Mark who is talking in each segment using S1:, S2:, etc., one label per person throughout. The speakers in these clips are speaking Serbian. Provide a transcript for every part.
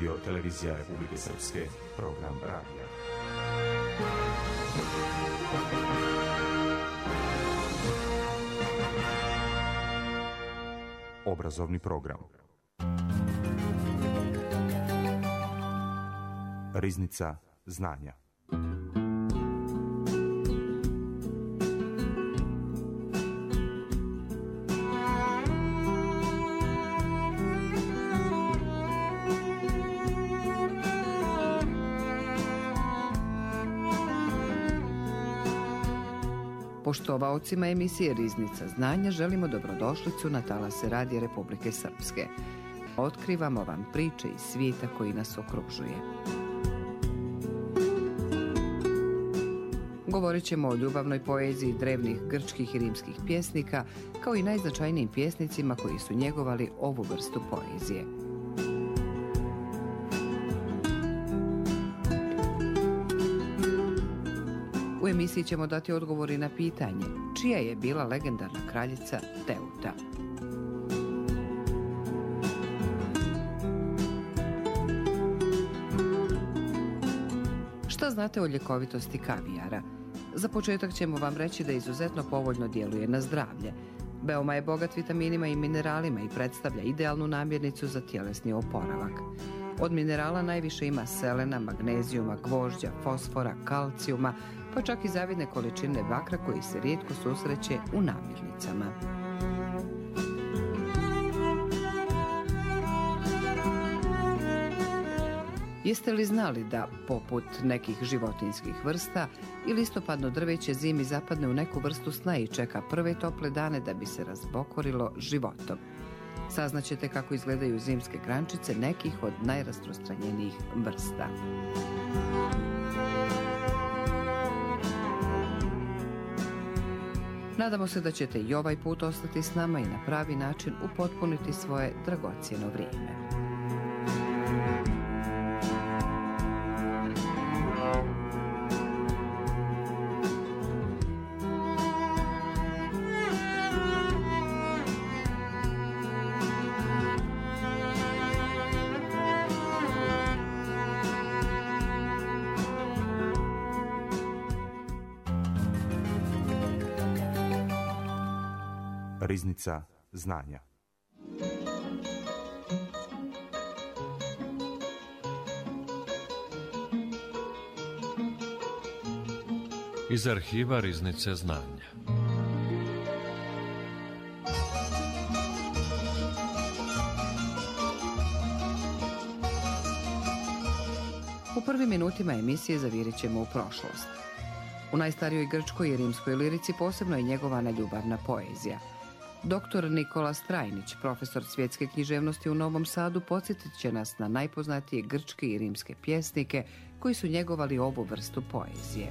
S1: Radio Televizija Republike Srpske, program radija. Obrazovni program. Riznica znanja.
S2: Poštovaocima emisije Riznica znanja želimo dobrodošlicu na talase Radija Republike Srpske. Otkrivamo vam priče iz svijeta koji nas okružuje. Govorit ćemo o ljubavnoj poeziji drevnih grčkih i rimskih pjesnika, kao i najznačajnijim pjesnicima koji su njegovali ovu vrstu poezije. U emisiji ćemo dati odgovori na pitanje čija je bila legendarna kraljica Teuta. Šta znate o ljekovitosti kavijara? Za početak ćemo vam reći da izuzetno povoljno djeluje na zdravlje. Veoma je bogat vitaminima i mineralima i predstavlja idealnu namirnicu za tjelesni oporavak. Od minerala najviše ima selena, magnezijuma, gvožđa, fosfora, kalcijuma, pa čak i zavidne količine bakra koji se rijetko susreće u namirnicama. Jeste li znali da, poput nekih životinjskih vrsta, i listopadno drveće zimi zapadne u neku vrstu sna i čeka prve tople dane da bi se razbokorilo životom? Saznaćete kako izgledaju zimske grančice nekih od najrasprostranjenijih vrsta. Nadamo se da ćete i ovaj put ostati s nama i na pravi način upotpuniti svoje dragocjeno vrijeme.
S1: Riznica znanja.
S3: Iz arhiva Riznice znanja.
S2: U prvim minutima emisije zavirit ćemo u prošlost. U najstarijoj grčkoj i rimskoj lirici posebno je njegovana ljubavna poezija. Dr. Nikola Strajnić, profesor svjetske književnosti u Novom Sadu, podsjetit će nas na najpoznatije grčke i rimske pjesnike koji su njegovali ovu vrstu poezije.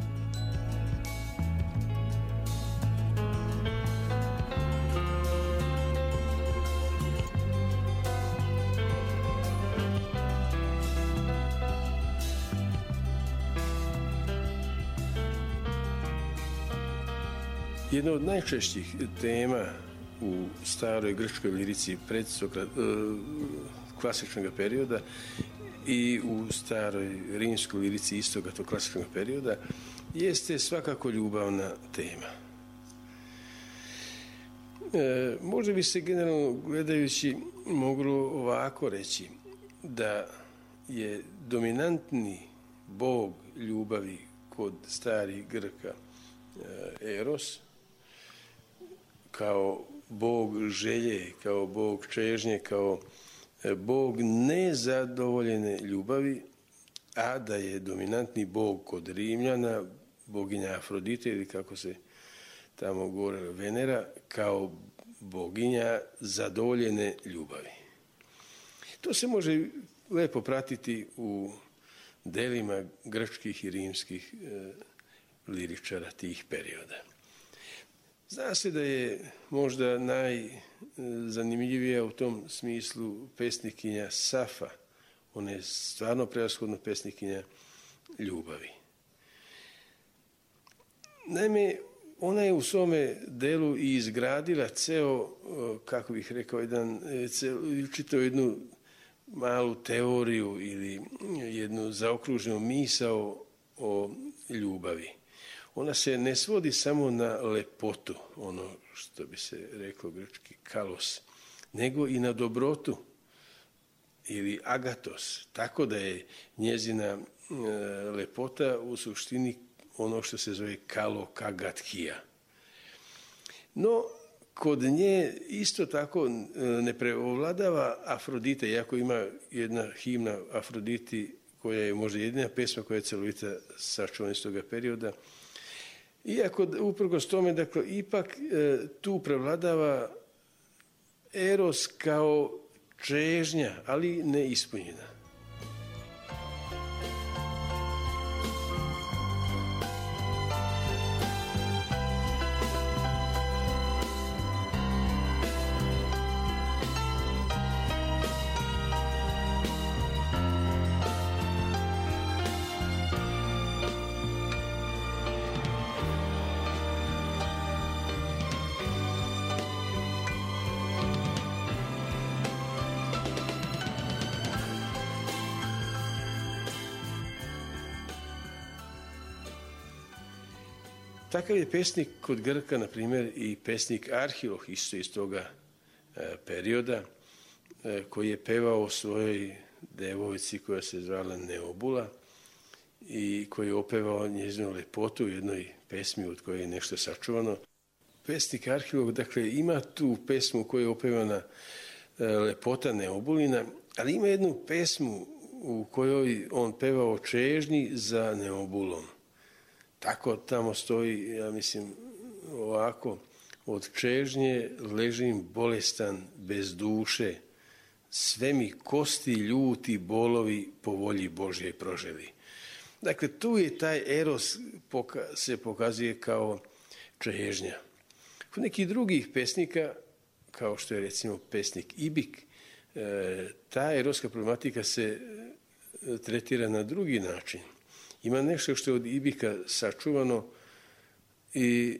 S4: Jedna od najčešćih tema u staroj grčkoj lirici klasičnog perioda i u staroj rimskoj lirici istoga tog klasičnog perioda jeste svakako ljubavna tema. Možda bi se generalno gledajući moglo ovako reći da je dominantni bog ljubavi kod starih Grka Eros, kao bog želje, kao bog čežnje, kao bog nezadovoljene ljubavi, a da je dominantni bog kod Rimljana boginja Afrodite, ili kako se tamo govore Venera, kao boginja zadovoljene ljubavi. To se može lepo pratiti u delima grčkih i rimskih liričara tih perioda. Zna se da je možda najzanimljivija u tom smislu pesnikinja Safa. Ona je stvarno prevashodno pesnikinja ljubavi. Naime, ona je u svome delu i izgradila ceo, kako bih rekao, čitao jednu malu teoriju ili jednu zaokruženu misao o ljubavi. Ona se ne svodi samo na lepotu, ono što bi se reklo grčki kalos, nego i na dobrotu ili agatos, tako da je njezina lepota u suštini ono što se zove kalokagathija. No, kod nje isto tako ne preovladava Afrodita, iako ima jedna himna Afroditi koja je možda jedina pesma koja je celovita sačuvana iz toga perioda. Iako uprkos tome, dakle, ipak tu prevladava eros kao čežnja, ali neispunjena. Takav je pesnik kod Grka, na primjer, i pesnik Arhiloh, isto iz toga perioda, koji je pevao svojoj devojci koja se zvala Neobula i koji je opevao njezinu lepotu u jednoj pesmi od koje je nešto sačuvano. Pesnik Arhiloh, dakle, ima tu pesmu koja je opevana lepota Neobulina, ali ima jednu pesmu u kojoj on peva o čežnji za Neobulom. Tako tamo stoji, ja mislim, ovako: od čežnje ležim bolestan bez duše, sve mi kosti ljuti bolovi po volji Božje proželi. Dakle, tu je taj eros se pokazuje kao čežnja. Kod nekih drugih pesnika, kao što je recimo pesnik Ibik, ta eroska problematika se tretira na drugi način. Ima nešto što je od Ibika sačuvano i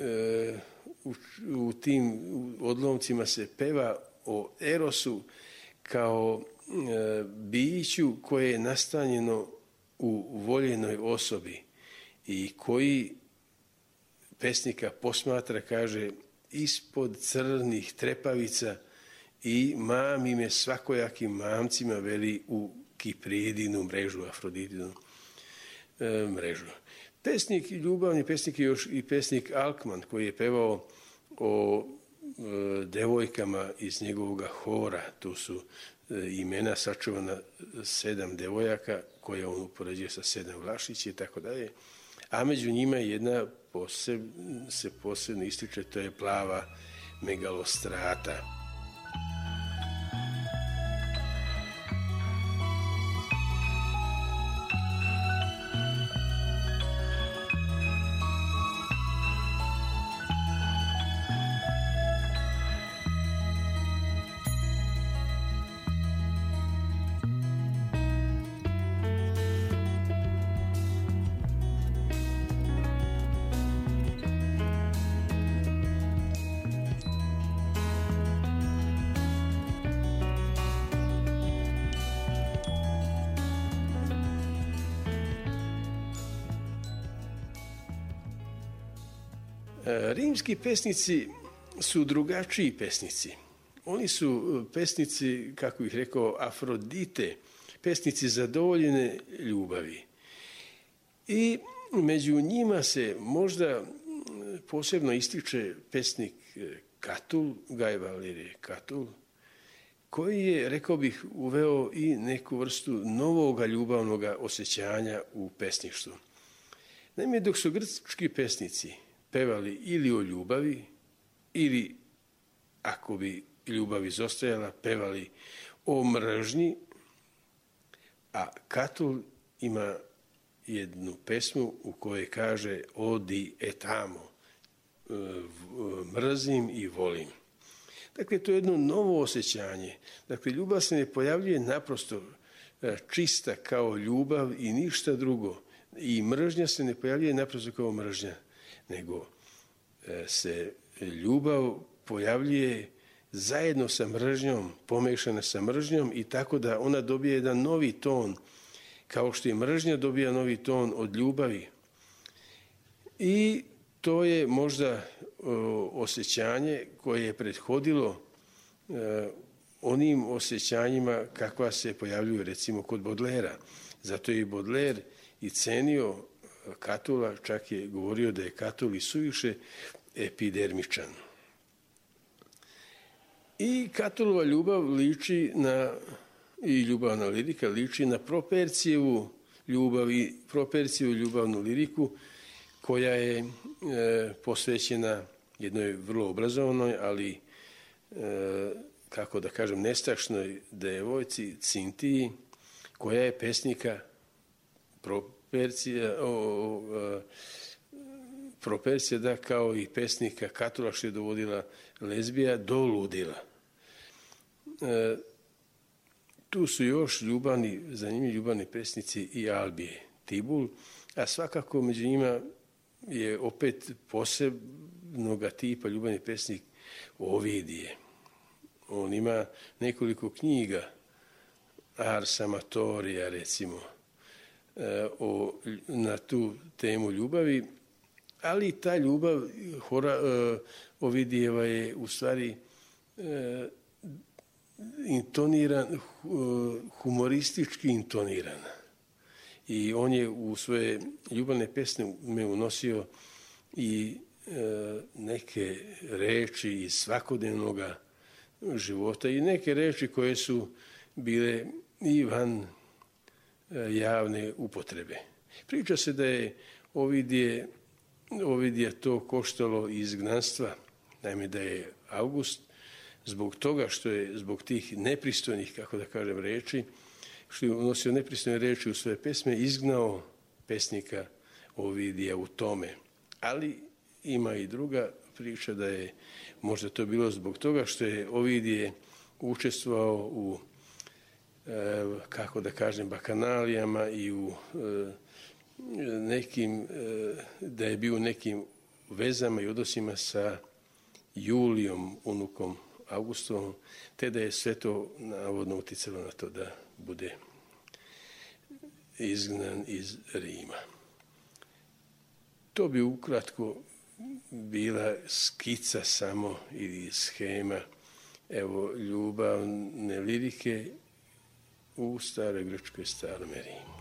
S4: u tim odlomcima se peva o erosu kao biću koje je nastanjeno u voljenoj osobi i koji pesnika posmatra, kaže, ispod crnih trepavica i mami me svakojakim mamcima, veli, u Kipridinu mrežu, Afroditinu mrežu. Pesnik, ljubavni pesnik je još i pesnik Alkman, koji je pevao o devojkama iz njegovog hora. Tu su imena sačuvana 7 devojaka koje on upoređuje sa 7 Vlašića i tako dalje. A među njima jedna se posebno ističe, to je plava Megalostrata. Rimski pesnici su drugačiji pesnici. Oni su pesnici, kako bih rekao, Afrodite, pesnici zadovoljene ljubavi. I među njima se možda posebno ističe pesnik Katul, Gaj Valerije Katul, koji je, rekao bih, uveo i neku vrstu novog ljubavnog osjećanja u pesništvu. Naime, dok su grčki pesnici pevali ili o ljubavi, ili, ako bi ljubav izostajala, pevali o mržnji, a Katul ima jednu pesmu u kojoj kaže odi et amo, mrzim i volim. Dakle, to je jedno novo osjećanje. Dakle, ljubav se ne pojavljuje naprosto čista kao ljubav i ništa drugo. I mržnja se ne pojavljuje naprosto kao mržnja, nego se ljubav pojavljuje zajedno sa mržnjom, pomešana sa mržnjom i tako da ona dobije jedan novi ton, kao što i mržnja dobija novi ton od ljubavi. I to je možda osjećanje koje je prethodilo onim osjećanjima kakva se pojavljuju recimo kod Baudelaira. Zato je i Baudelaire i cenio Catula, čak je govorio da je Catul i suviše epidermičan. I Catulova ljubav liči i ljubavna lirika liči na Propercijevu ljubav i Propercijevu ljubavnu liriku koja je posvećena jednoj vrlo obrazovanoj, ali kako da kažem, nestašnoj devojci Cintiji, koja je pesnika Propercija, da, kao i pesnika Catula, što je dovodila lezbija do ludila. Tu su još zanimljivi ljubavni pesnici i Albije Tibul, a svakako među njima je opet posebnog tipa ljubavni pesnik Ovidije. On ima nekoliko knjiga, Ars Amatoria recimo, na tu temu ljubavi, ali ta ljubav Ovidijeva je u stvari humoristički intonirana. I on je u svoje ljubavne pesme unosio i neke reči iz svakodnevnog života i neke reči koje su bile i van javne upotrebe. Priča se da je Ovidija to koštalo izgnanstva, naime da je August zbog toga što je zbog tih nepristojnih, kako da kažem, reči, što je unosio nepristojne reči u svoje pesme, izgnao pesnika Ovidija u tome. Ali ima i druga priča da je možda to bilo zbog toga što je Ovidije učestvovao u, kako da kažem, bakanalijama i u nekim, da je bio u nekim vezama i odnosima sa Julijom, unukom Augustovom, te da je sve to navodno uticalo na to da bude izgnan iz Rima. To bi ukratko bila skica samo ili schema ljubavne lirike u staroj grčkoj starome Rimu.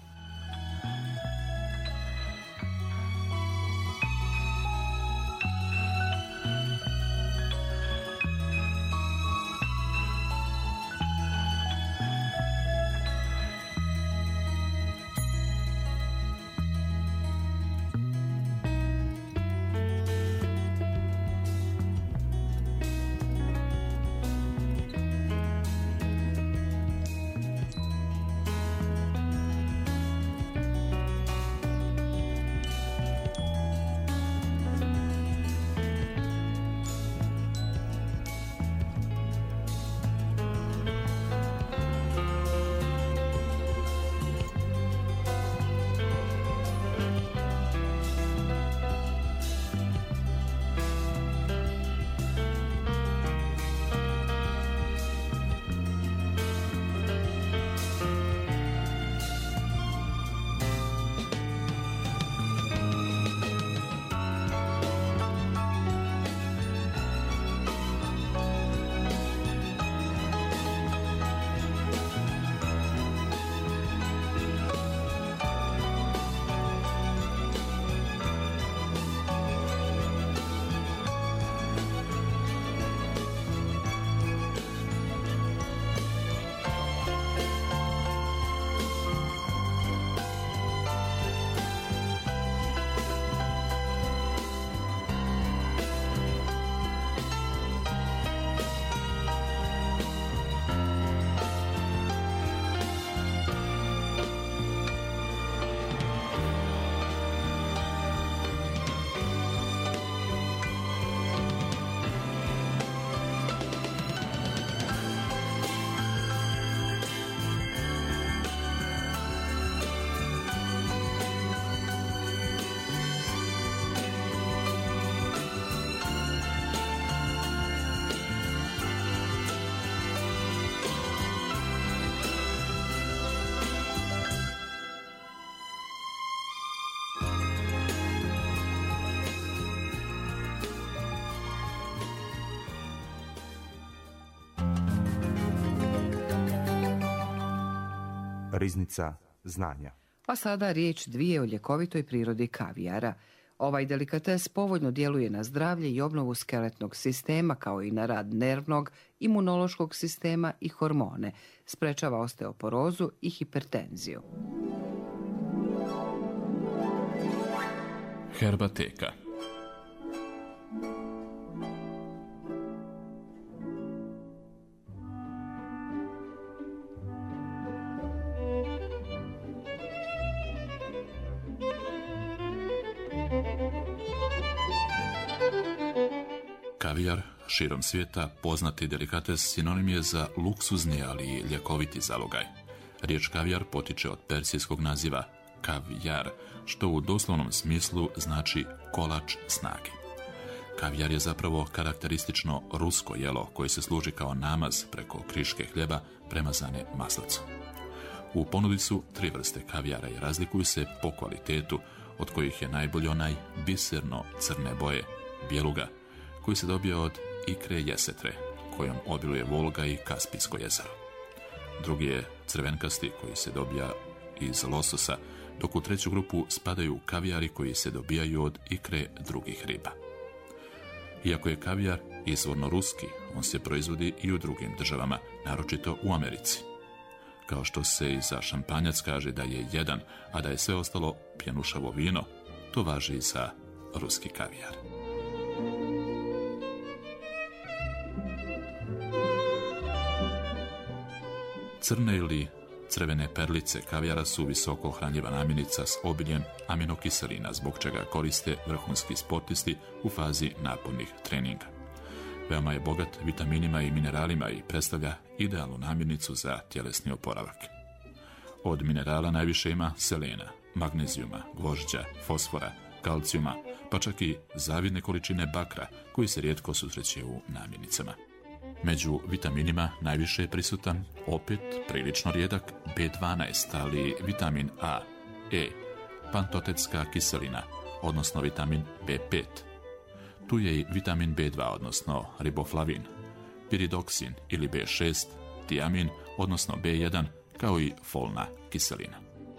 S1: Riznica znanja.
S2: A sada riječ dvije o ljekovitoj prirodi kavijara. Ovaj delikates povoljno djeluje na zdravlje i obnovu skeletnog sistema, kao i na rad nervnog, imunološkog sistema i hormone. Sprečava osteoporozu i hipertenziju.
S5: Herbateka. Kavijar, širom svijeta poznati delikates, sinonim je za luksuzni, ali i ljekoviti zalogaj. Riječ kavijar potiče od persijskog naziva kavjar, što u doslovnom smislu znači kolač snage. Kavijar je zapravo karakteristično rusko jelo koje se služi kao namaz preko kriške hljeba premazane maslicom. U ponudi su 3 vrste kavijara i razlikuju se po kvalitetu, od kojih je najbolji onaj biserno crne boje, bjeluga, koji se dobija od ikre jesetre, kojom obiluje Volga i Kaspijsko jezero. Drugi je crvenkasti, koji se dobija iz lososa, dok u treću grupu spadaju kavijari koji se dobijaju od ikre drugih riba. Iako je kavijar izvorno ruski, on se proizvodi i u drugim državama, naročito u Americi. Kao što se i za šampanjac kaže da je jedan, a da je sve ostalo pjenušavo vino, to važi i za ruski kavijar. Crne ili crvene perlice kavijara su visoko hranjiva namirnica s obiljem aminokiselina, zbog čega koriste vrhunski sportisti u fazi napornih treninga. Veoma je bogat vitaminima i mineralima i predstavlja idealnu namirnicu za tjelesni oporavak. Od minerala najviše ima selena, magnezijuma, gvožđa, fosfora, kalcijuma, pa čak i zavidne količine bakra koji se rijetko susreće u namirnicama. Među vitaminima najviše je prisutan, opet prilično rijedak, B12, ali vitamin A, E, pantotetska kiselina, odnosno vitamin B5. Tu je i vitamin B2, odnosno riboflavin, piridoksin ili B6, tiamin, odnosno B1, kao i folna kiselina.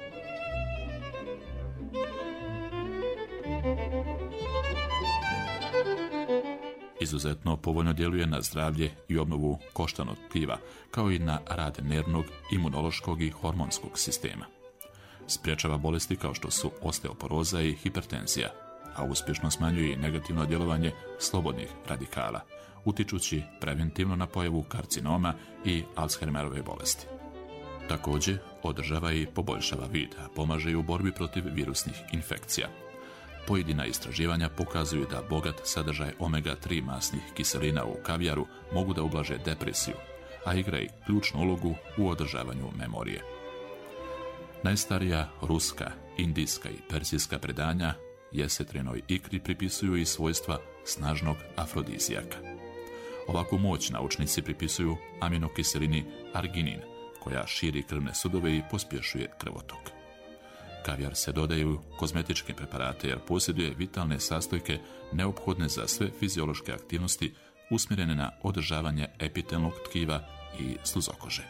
S5: Izuzetno povoljno djeluje na zdravlje i obnovu koštanog tkiva, kao i na rad nervnog, imunološkog i hormonskog sistema. Sprječava bolesti kao što su osteoporoza i hipertenzija, a uspješno smanjuje i negativno djelovanje slobodnih radikala, utičući preventivno na pojavu karcinoma i Alzheimerove bolesti. Također, održava i poboljšava vid, a pomaže i u borbi protiv virusnih infekcija. Pojedina istraživanja pokazuju da bogat sadržaj omega-3 masnih kiselina u kavijaru mogu da ublaže depresiju, a igra i ključnu ulogu u održavanju memorije. Najstarija ruska, indijska i persijska predanja jesetrinoj ikri pripisuju i svojstva snažnog afrodizijaka. Ovakvu moć naučnici pripisuju aminokiselini arginin, koja širi krvne sudove i pospješuje krvotok. Kavijar se dodaje u kozmetičke preparate jer posjeduje vitalne sastojke neophodne za sve fiziološke aktivnosti usmjerene na održavanje epitelnog tkiva i sluzokože.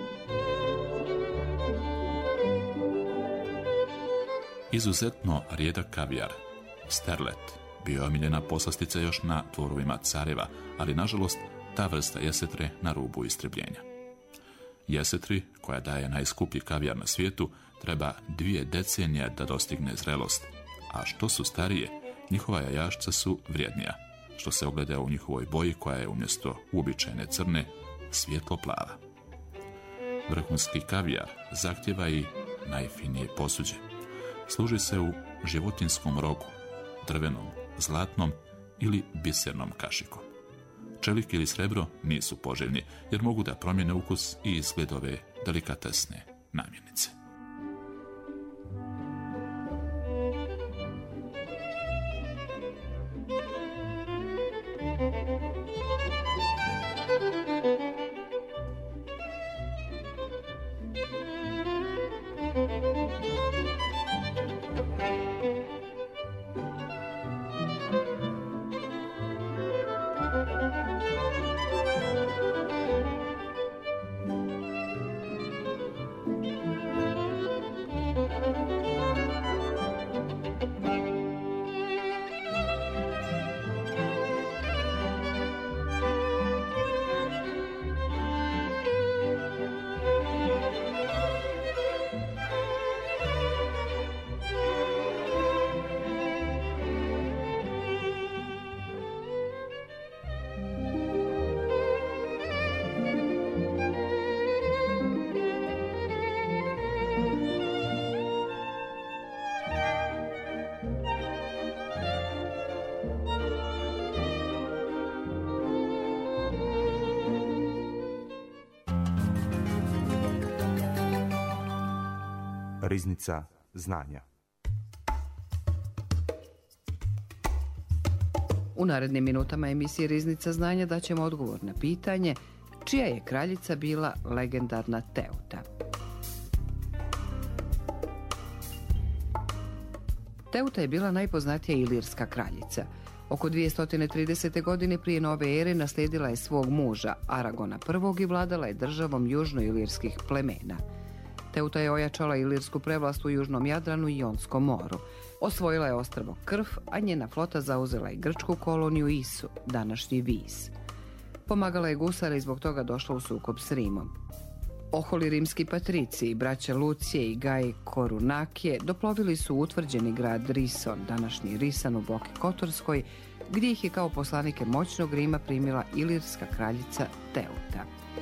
S5: Izuzetno rijedak kavijar, sterlet, bio je omiljena poslastica još na dvorovima careva, ali nažalost ta vrsta jesetre na rubu istrebljenja. Jesetri, koja daje najskuplji kavijar na svijetu, treba 2 decenije da dostigne zrelost, a što su starije, njihova jajašca su vrijednija, što se ogleda u njihovoj boji koja je umjesto uobičajene crne svijetlo plava. Vrhunski kavijar zahtjeva i najfinije posuđe. Služi se u životinskom rogu, drvenom, zlatnom ili bisernom kašikom. Čelik ili srebro nisu poželjni jer mogu da promijene ukus i izgled ove delikatesne namirnice.
S1: Riznica znanja.
S2: U narednim minutama emisije Riznica znanja daćemo odgovor na pitanje čija je kraljica bila legendarna Teuta. Teuta je bila najpoznatija ilirska kraljica. Oko 230. godine prije nove ere naslijedila je svog muža, Aragona I, i vladala je državom južnoilirskih plemena. Teuta je ojačala ilirsku prevlast u južnom Jadranu i Jonskom moru. Osvojila je ostrvo Krf, a njena flota zauzela je grčku koloniju Isu, današnji Vis. Pomagala je gusare i zbog toga došla u sukob s Rimom. Oholi rimski patriciji, braća Lucije i Gaj Korunakije, doplovili su utvrđeni grad Rison, današnji Risan u Boki Kotorskoj, gdje ih je kao poslanike moćnog Rima primila ilirska kraljica Teuta.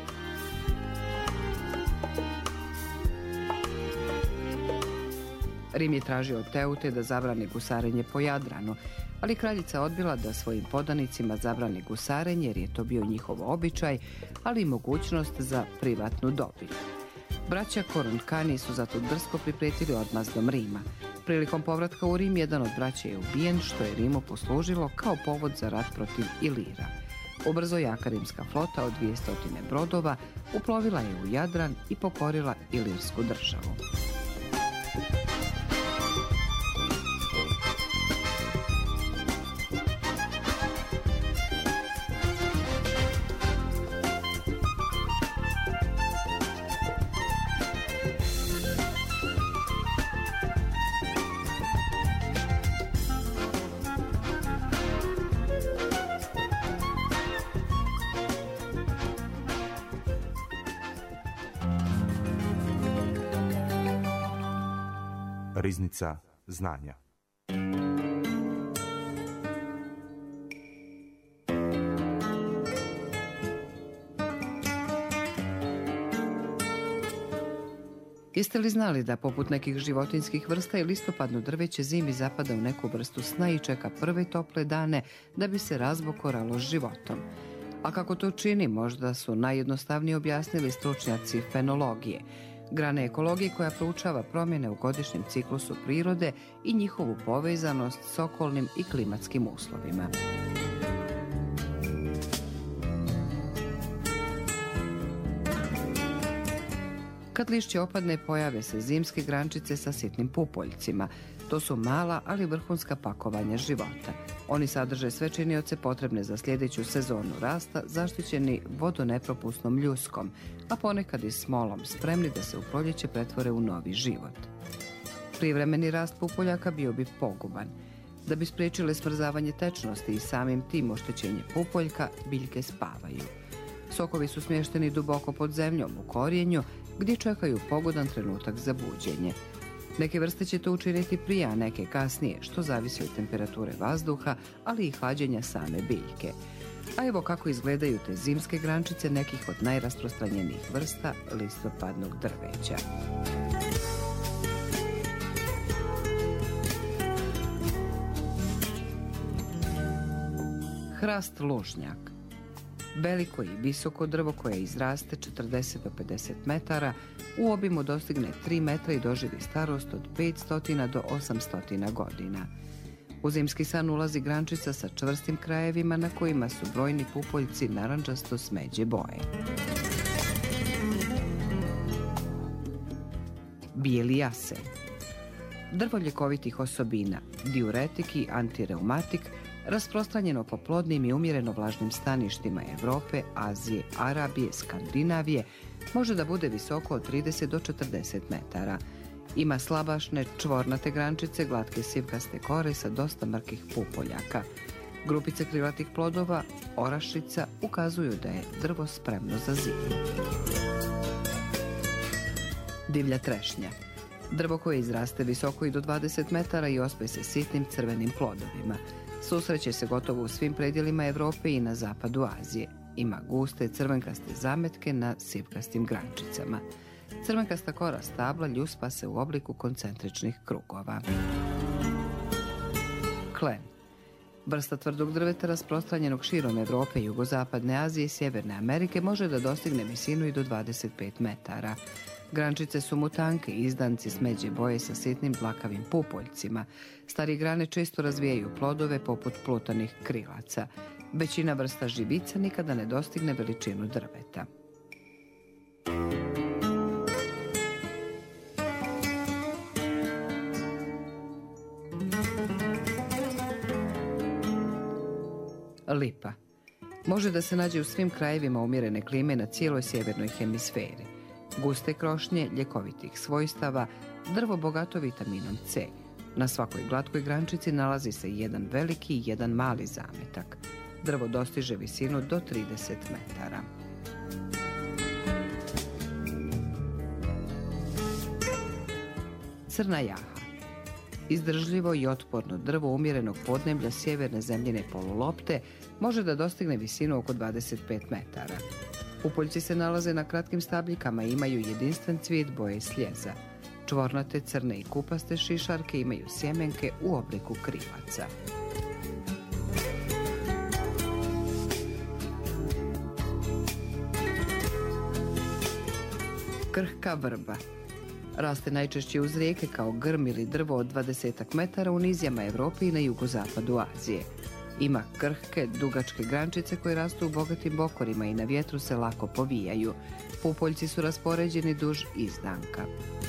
S2: Rim je tražio od Teute da zabrani gusarenje po Jadranu, ali kraljica odbila da svojim podanicima zabrani gusarenje jer je to bio njihov običaj, ali i mogućnost za privatnu dobit. Braća Korunkani su zato drsko priprijetili odmazdom Rima. Prilikom povratka u Rim jedan od braća je ubijen, što je Rimu poslužilo kao povod za rat protiv Ilira. Ubrzo jaka rimska flota od 200 brodova uplovila je u Jadran i pokorila ilirsku državu.
S1: Riznica znanja.
S2: Jeste li znali da poput nekih životinjskih vrsta i listopadno drveće zimi zapada u neku vrstu sna i čeka prve tople dane da bi se razbokoralo s životom? A kako to čini, možda su najjednostavnije objasnili stručnjaci fenologije, grane ekologije koja proučava promjene u godišnjem ciklusu prirode i njihovu povezanost s okolnim i klimatskim uslovima. Kad lišće opadne, pojave se zimske grančice sa sitnim pupoljcima. To su mala, ali vrhunska pakovanja života. Oni sadrže sve činioce potrebne za sljedeću sezonu rasta, zaštićeni vodonepropusnom ljuskom, a ponekad i smolom, spremni da se u proljeće pretvore u novi život. Prijevremeni rast pupoljaka bio bi poguban. Da bi spriječile smrzavanje tečnosti i samim tim oštećenje pupoljka, biljke spavaju. Sokovi su smješteni duboko pod zemljom u korijenju, gdje čekaju pogodan trenutak za buđenje. Neke vrste će to učiniti prije, a neke kasnije, što zavisi od temperature vazduha, ali i hlađenja same biljke. A evo kako izgledaju te zimske grančice nekih od najrasprostranjenijih vrsta listopadnog drveća. Hrast lužnjak. Veliko i visoko drvo koje izraste 40 do 50 metara, u obimu dostigne 3 metra i doživi starost od 500 do 800 godina. U zimski san ulazi grančica sa čvrstim krajevima na kojima su brojni pupoljci narandžasto smeđe boje. Bijeli jasen. Drvo ljekovitih osobina, diuretik i antireumatik, rasprostranjeno po plodnim i umjereno vlažnim staništima Evrope, Azije, Arabije, Skandinavije, može da bude visoko od 30 do 40 metara. Ima slabašne, čvornate grančice, glatke sivkaste kore sa dosta mrkih pupoljaka. Grupice krilatih plodova, orašica, ukazuju da je drvo spremno za zimu. Divlja trešnja. Drvo koje izraste visoko i do 20 metara i ospe se sitnim crvenim plodovima. Susreće se gotovo u svim predjelima Evrope i na zapadu Azije. Ima guste crvenkaste zametke na sivkastim grančicama. Crvenkasta kora stabla ljuspa se u obliku koncentričnih krugova. Klen. Vrsta tvrdog drveta rasprostranjenog širom Evrope, jugozapadne Azije i Sjeverne Amerike može da dostigne visinu i do 25 metara. Grančice su mu tanke, izdanci smeđe boje sa sitnim dlakavim pupoljcima. Stari grane često razvijaju plodove poput plutanih krilaca. Većina vrsta živica nikada ne dostigne veličinu drveta. Lipa. Može da se nađe u svim krajevima umjerene klime na cijeloj sjevernoj hemisferi. Guste krošnje, ljekovitih svojstava, drvo bogato vitaminom C. Na svakoj glatkoj grančici nalazi se jedan veliki i jedan mali zametak. Drvo dostiže visinu do 30 metara. Crna jaha. Izdržljivo i otporno drvo umjerenog podneblja sjeverne zemljine polulopte može da dostigne visinu oko 25 metara. Pupoljci se nalaze na kratkim stabljikama i imaju jedinstven cvijet boje sljeza. Čvornate, crne i kupaste šišarke imaju sjemenke u obliku krilaca. Krhka vrba. Raste najčešće uz rijeke kao grm ili drvo od 20 metara u nizijama Evrope i na jugozapadu Azije. Ima krhke, dugačke grančice koje rastu u bogatim bokorima i na vjetru se lako povijaju. Pupoljci su raspoređeni duž izdanka.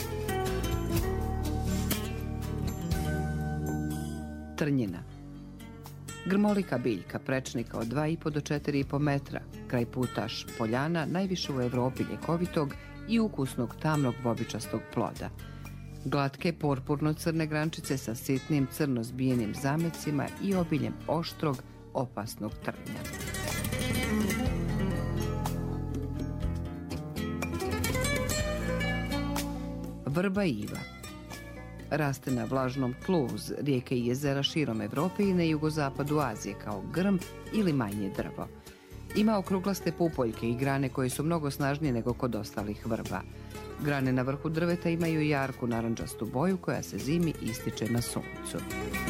S2: Trnjina. Grmolika biljka, prečnika od 2,5 do 4,5 metra, kraj putaš poljana, najviše u Evropi ljekovitog i ukusnog tamnog bobičastog ploda. Glatke purpurno-crne grančice sa sitnim crno zbijenim zamecima i obiljem oštrog, opasnog trnja. Vrba iva. Raste na vlažnom tlu uz rijeke i jezera širom Evrope i na jugozapadu Azije kao grm ili manje drvo. Ima okruglaste pupoljke i grane koje su mnogo snažnije nego kod ostalih vrba. Grane na vrhu drveta imaju jarku narandžastu boju koja se zimi ističe na suncu.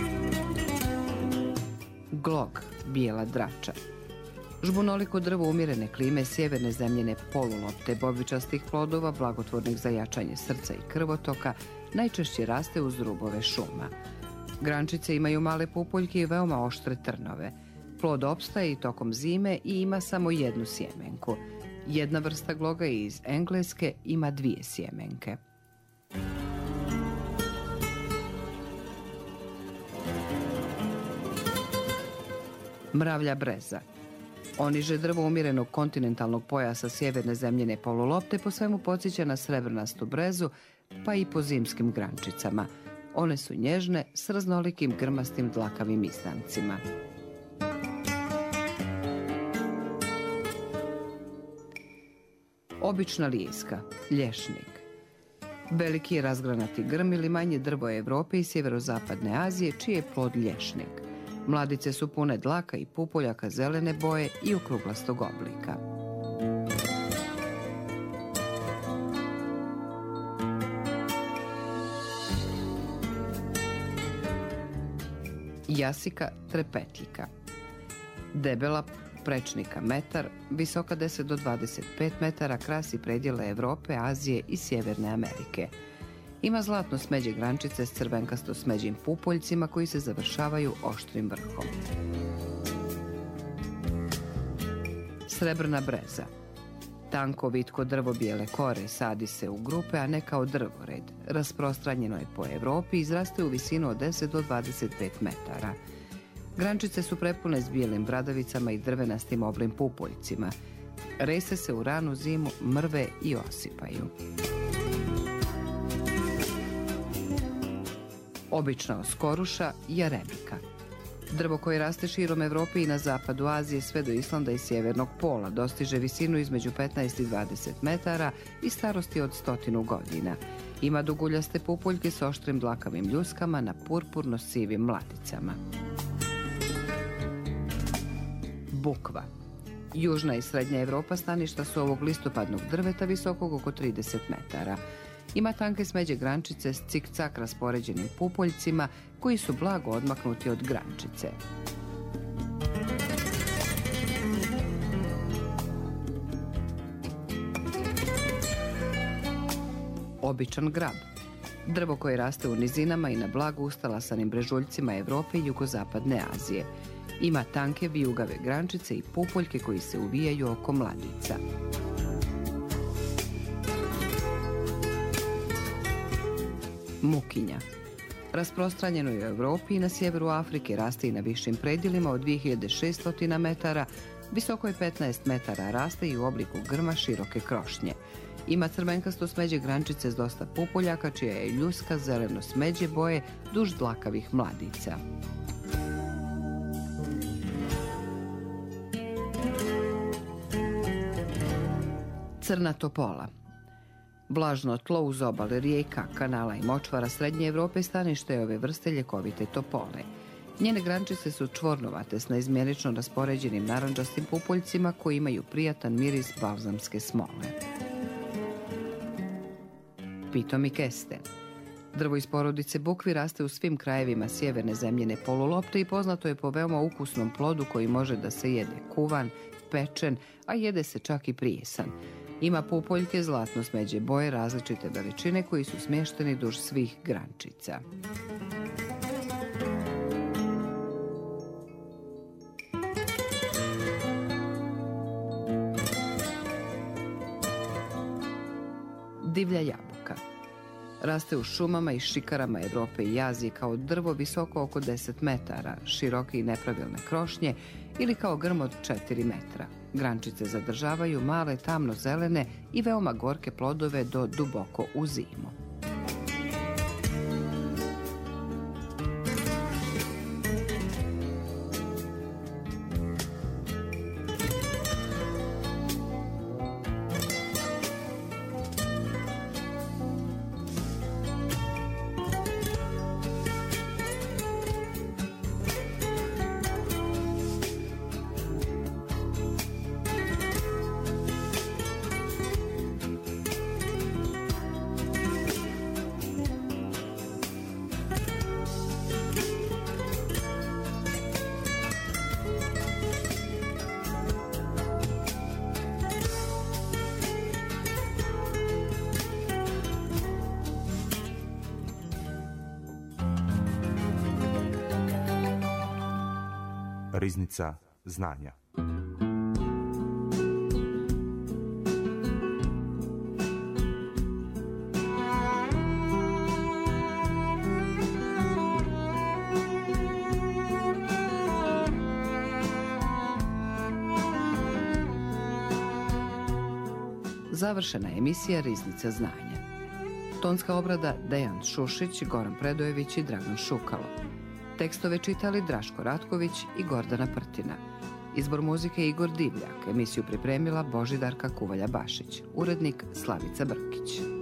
S2: Glog, bijela drača. Žbunoliko drvo umjerene klime sjeverne zemljine polulopte, bobičastih plodova, blagotvornih za jačanje srca i krvotoka, najčešće raste uz rubove šuma. Grančice imaju male pupoljke i veoma oštre trnove. Plod opstaje i tokom zime i ima samo jednu sjemenku. Jedna vrsta gloga iz Engleske ima 2 sjemenke. Mravlja breza. Oniže drvo umjerenog kontinentalnog pojasa sjeverne zemljine polulopte po svemu podsjeća na srebrnastu brezu, pa i po zimskim grančicama. One su nježne s raznolikim grmastim dlakavim izdancima. Obična lijeska, lješnik. Veliki je razgranati grm ili manje drvo Evrope i sjeverozapadne Azije, čiji je plod lješnik. Mladice su pune dlaka i pupoljaka zelene boje i okruglastog oblika. Jasika trepetljika. Debela, prečnika metar, visoka 10 do 25 metara, krasi predjele Evrope, Azije i Sjeverne Amerike. Ima zlatno smeđe grančice s crvenkasto smeđim pupoljcima koji se završavaju oštrim vrhom. Srebrna breza. Tanko vitko drvo bijele kore, sadi se u grupe, a ne kao drvored. Rasprostranjeno je po Evropi i izraste u visinu od 10 do 25 metara. Grančice su prepune s bijelim bradavicama i drvenastim oblim pupoljcima. Rese se u ranu zimu, mrve i osipaju. Obična oskoruša, jarebika. Drvo koje raste širom Evrope i na zapadu Azije sve do Islanda i sjevernog pola, dostiže visinu između 15 i 20 metara i starosti od 100 godina. Ima duguljaste pupoljke s oštrim dlakavim ljuskama na purpurno-sivim mladicama. Bukva. Južna i srednja Evropa staništa su ovog listopadnog drveta visokog oko 30 metara. Ima tanke smeđe grančice s cik-cak raspoređenim pupoljcima koji su blago odmaknuti od grančice. običan grab. Drvo koje raste u nizinama i na blago ustalasanim brežuljcima Evrope i jugozapadne Azije. Ima tanke vijugave grančice i pupoljke koji se uvijaju oko mladica. Mukinja. Rasprostranjeno je u Evropi i na sjeveru Afrike, raste i na višim predjelima od 2600 metara, visoko je 15 metara, raste i u obliku grma široke krošnje. Ima crvenkasto smeđe grančice s dosta pupoljaka, čija je ljuska zeleno smeđe boje duž dlakavih mladica. Crna topola. Vlažno tlo uz obale rijeka, kanala i močvara Srednje Evrope stanište je ove vrste ljekovite topole. Njene grančice su čvornovate s neizmjenično raspoređenim narandžastim pupoljcima koji imaju prijatan miris balzamske smole. Pitomi kesten. Drvo iz porodice bukvi raste u svim krajevima sjeverne zemljine polulopte i poznato je po veoma ukusnom plodu koji može da se jede kuvan, pečen, a jede se čak i prijesan. Ima pupoljke zlatno smeđe boje različite veličine koji su smješteni duž svih grančica. Divlja jabuka. Raste u šumama i šikarama Evrope i Azije kao drvo visoko oko 10 metara, široke i nepravilne krošnje ili kao grm od 4 metra. Grančice zadržavaju male tamno-zelene i veoma gorke plodove do duboko u zimu.
S1: Riznica znanja.
S2: Završena je emisija Riznica znanja. Tonska obrada Dejan Šušić, Goran Predojević i Dragan Šukalo. Tekstove čitali Draško Ratković i Gordana Prtina. Izbor muzike Igor Divljak. Emisiju pripremila Božidarka Kuvalja Bašić. Urednik Slavica Brkić.